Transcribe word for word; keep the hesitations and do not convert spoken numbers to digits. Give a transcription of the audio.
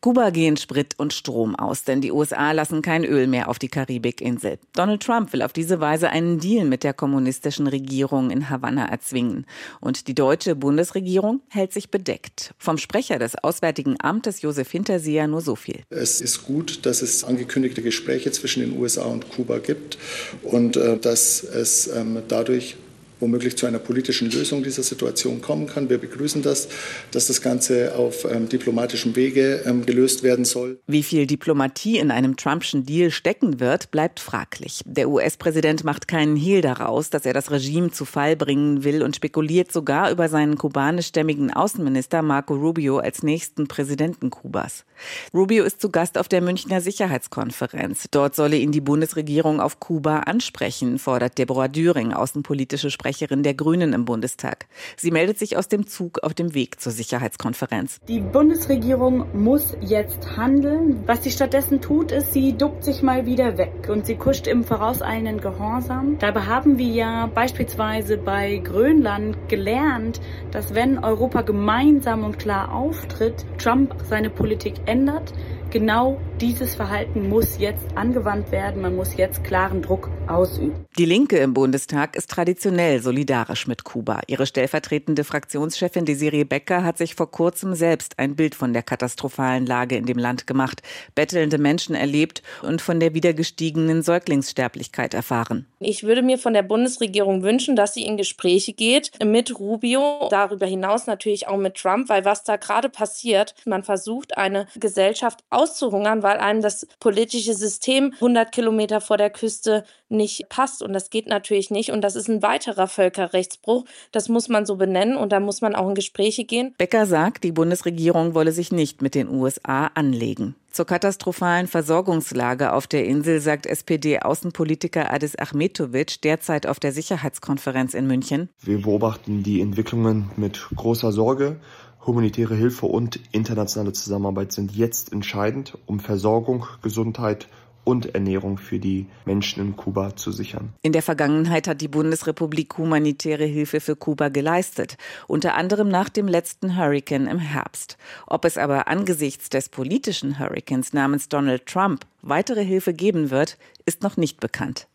Kuba gehen Sprit und Strom aus, denn die U S A lassen kein Öl mehr auf die Karibikinsel. Donald Trump will auf diese Weise einen Deal mit der kommunistischen Regierung in Havanna erzwingen. Und die deutsche Bundesregierung hält sich bedeckt. Vom Sprecher des Auswärtigen Amtes, Josef Hinterseher, nur so viel. Es ist gut, dass es angekündigte Gespräche zwischen den U S A und Kuba gibt und äh, dass es ähm, dadurch womöglich zu einer politischen Lösung dieser Situation kommen kann. Wir begrüßen das, dass das Ganze auf ähm, diplomatischem Wege ähm, gelöst werden soll. Wie viel Diplomatie in einem Trumpschen Deal stecken wird, bleibt fraglich. Der U S-Präsident macht keinen Hehl daraus, dass er das Regime zu Fall bringen will und spekuliert sogar über seinen kubanischstämmigen Außenminister Marco Rubio als nächsten Präsidenten Kubas. Rubio ist zu Gast auf der Münchner Sicherheitskonferenz. Dort solle ihn die Bundesregierung auf Kuba ansprechen, fordert Deborah Düring, außenpolitische Sprecherin der Grünen im Bundestag. Sie meldet sich aus dem Zug auf dem Weg zur Sicherheitskonferenz. Die Bundesregierung muss jetzt handeln. Was sie stattdessen tut, ist, sie duckt sich mal wieder weg und sie kuscht im vorauseilenden Gehorsam. Dabei haben wir ja beispielsweise bei Grönland gelernt, dass wenn Europa gemeinsam und klar auftritt, Trump seine Politik ändert. Genau dieses Verhalten muss jetzt angewandt werden. Man muss jetzt klaren Druck ausüben. Die Linke im Bundestag ist traditionell solidarisch mit Kuba. Ihre stellvertretende Fraktionschefin Desiree Becker hat sich vor kurzem selbst ein Bild von der katastrophalen Lage in dem Land gemacht, bettelnde Menschen erlebt und von der wieder gestiegenen Säuglingssterblichkeit erfahren. Ich würde mir von der Bundesregierung wünschen, dass sie in Gespräche geht mit Rubio, darüber hinaus natürlich auch mit Trump, weil was da gerade passiert, man versucht, eine Gesellschaft auszuhungern, weil einem das politische System hundert Kilometer vor der Küste nicht passt. Und das geht natürlich nicht. Und das ist ein weiterer Völkerrechtsbruch. Das muss man so benennen und da muss man auch in Gespräche gehen. Becker sagt, die Bundesregierung wolle sich nicht mit den U S A anlegen. Zur katastrophalen Versorgungslage auf der Insel sagt S P D-Außenpolitiker Adis Ahmetovic derzeit auf der Sicherheitskonferenz in München. Wir beobachten die Entwicklungen mit großer Sorge. Humanitäre Hilfe und internationale Zusammenarbeit sind jetzt entscheidend, um Versorgung, Gesundheit und Ernährung für die Menschen in Kuba zu sichern. In der Vergangenheit hat die Bundesrepublik humanitäre Hilfe für Kuba geleistet, unter anderem nach dem letzten Hurrikan im Herbst. Ob es aber angesichts des politischen Hurrikans namens Donald Trump weitere Hilfe geben wird, ist noch nicht bekannt.